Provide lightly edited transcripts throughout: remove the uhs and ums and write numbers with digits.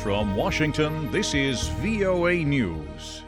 From Washington, this is VOA News.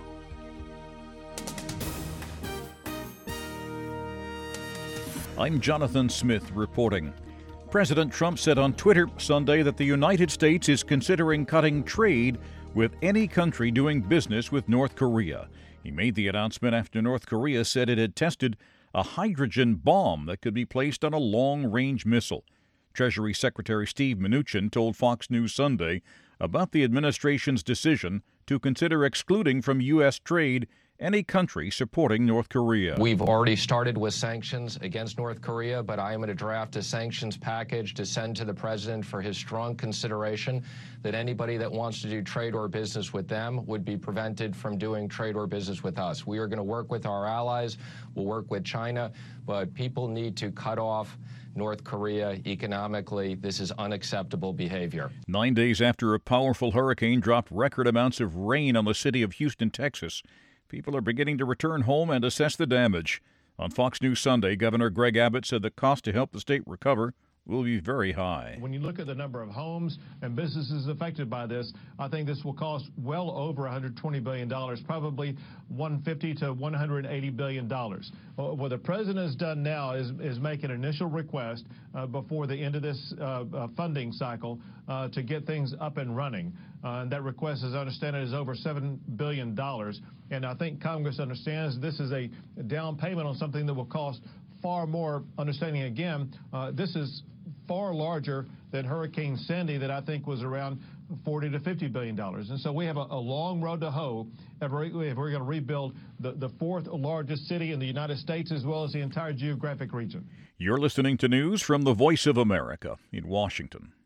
I'm Jonathan Smith reporting. President Trump said on Twitter Sunday that the United States is considering cutting trade with any country doing business with North Korea. He made the announcement after North Korea said it had tested a hydrogen bomb that could be placed on a long-range missile. Treasury Secretary Steve Mnuchin told Fox News Sunday about the administration's decision to consider excluding from U.S. trade any country supporting North Korea. We've already started with sanctions against North Korea, but I am going to draft a sanctions package to send to the president for his strong consideration that anybody that wants to do trade or business with them would be prevented from doing trade or business with us. We are going to work with our allies. We'll work with China, but people need to cut off North Korea economically. This is unacceptable behavior. 9 days after a powerful hurricane dropped record amounts of rain on the city of Houston, Texas, people are beginning to return home and assess the damage. On Fox News Sunday, Governor Greg Abbott said the cost to help the state recover will be very high. When you look at the number of homes and businesses affected by this, I think this will cost well over $120 billion, probably $150 to $180 billion. What the president has done now is make an initial request before the end of this funding cycle to get things up and running. And that request, as I understand it, is over $7 billion. And I think Congress understands this is a down payment on something that will cost far more. Understanding again, this is far larger than Hurricane Sandy that I think was around $40 to $50 billion. And so we have a long road to hoe if we're going to rebuild the fourth largest city in the United States as well as the entire geographic region. You're listening to news from the Voice of America in Washington.